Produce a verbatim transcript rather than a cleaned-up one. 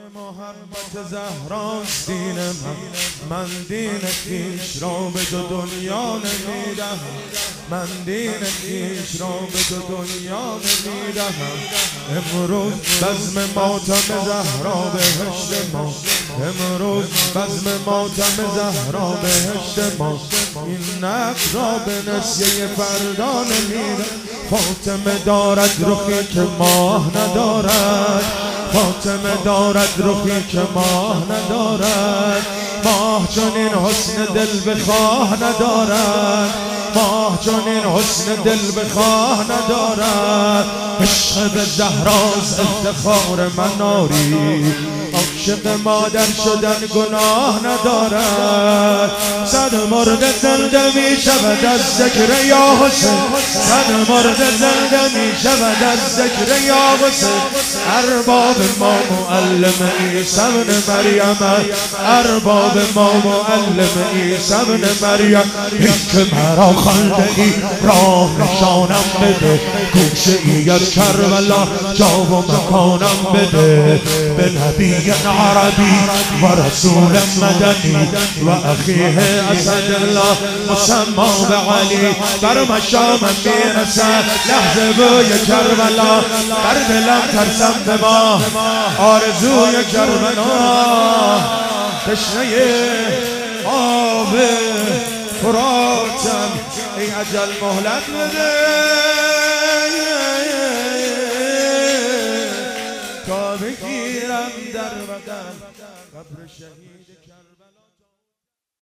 محبت زهراست دین من، من دین خویش را به دو دنیا نمیدهم، من دین خویش را به دو دنیا نمیدهم. امروز بزم ماتم زهرا بهشت ما، امروز بزم ماتم زهرا بهشت ما. این نقد را به نسیه فردا نمیدهم. فاطمه دارد رخی که ماه ندارد، فاطمه دارد رخی که ماه ندارد. ماه چنین حسن دل بخواه ندارد، ماه چنین حسن دل بخواه ندارد. عشق به زهراست افتخار مناری، عاشق مادر شدن گناه ندارد. صد مرد زنده می شود از ذکر یا حسین، صد مرد زنده می شود از ذکر یا حسین. ارباب ما معلم عیسی ابن مریم، ارباب ما معلم عیسی ابن مریم. این که مرا خنده ای راه نشانم بده، گوشه ای از کربلا جا و مکانم بده. به نبی عربی و رسول مدنی و اخیه اسدالله مسما به علی، بر مشامم میرسد لحظه بوی کربلا. بر دلم ترسم به ما آرزوی کربلا، تشنه آب فراتم ای اجل مهلت بده تا بگیرم در بغل قبر شهید.